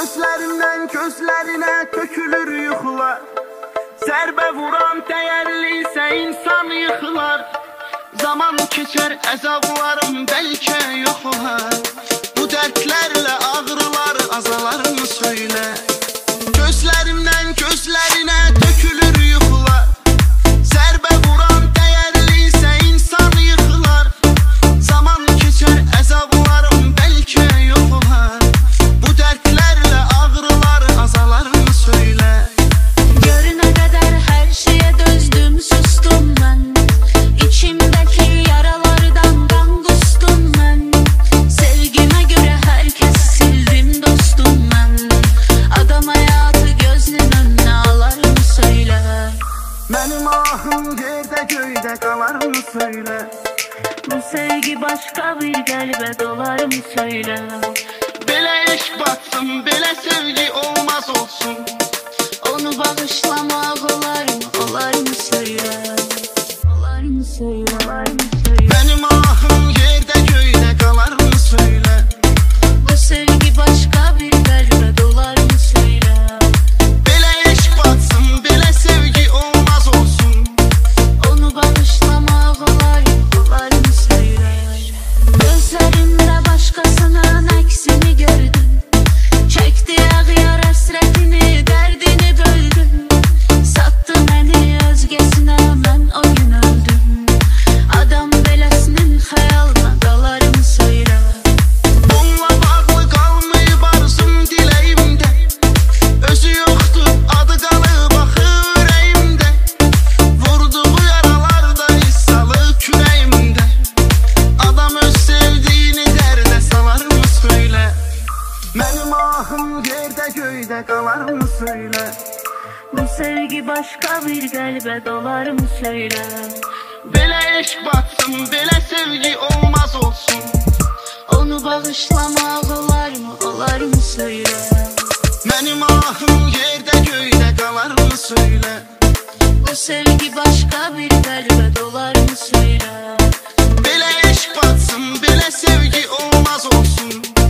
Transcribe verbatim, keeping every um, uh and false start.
Gözlərimdən gözlərinə tökülür yuxular. Zərbə vuran dəyərlisə insan yıxılar. Zaman keçər əzablarım bəlkə yox olar. Bu dərdlərlə ağrılar azalarımı söylə. Gözlərimdən gözlərinə tökülür yuxular. Zərbə vuran dəyərlisə insan yıxılar. Zaman keçər əzablarım bəlkə yox olar. Bu dərdlərlə ağrılar azalarımı söylə. Görünə qədər hər şeyə dözdüm, sustum mən. İçimdəki yaralardan qan qustum mən. Sevgimə görə hər kəs sildim dostum mən. Adam həyatı gözünün önünə alarım söylə. Mənim ahım yerdə göydə qalarım söylə. Bu sevgi başqa bir qəlbə dolarım söylə. Belə eşq batsın, belə sevgi olmaz olsun. Onu bağışlamaq olarım, olarım söylə. Olarım söylə, olarım söylə. Mənim ahım yerdə göydə qalarım söylə. Bu sevgi başqa bir qəlbə dolarım söylə. Belə eşq batsın, belə sevgi olmaz olsun. Onu bağışlamaq olarım, olarım söylə. Gözlərində başqasının əksini gördüm. Çəkdi ağyar həsrətini, dərdini böldüm. Sattı məni özgəsinə, mən o gün öldüm. Adam beləsinin xəyalına qalarım söylə. Onunla bağlı qalmayıb arzum diləyimdə. Özü yoxdur, adı qalıb axı ürəyimdə. Vurduğu yaralarda hiss salıb kürəyimdə. Adam öz sevdiyini dərdə salarım söylə. Mənim ahım yerdə göydə qalarım söylə. Bu sevgi başqa bir qəlbə dolarım söylə. Belə eşq batsın, belə sevgi olmaz olsun. Onu bağışlamaq olarmı, olarım söylə. Mənim ahım yerdə göydə qalarım söylə. Bu sevgi başqa bir qəlbə dolarım söylə. Belə eşq batsın, belə sevgi olmaz olsun.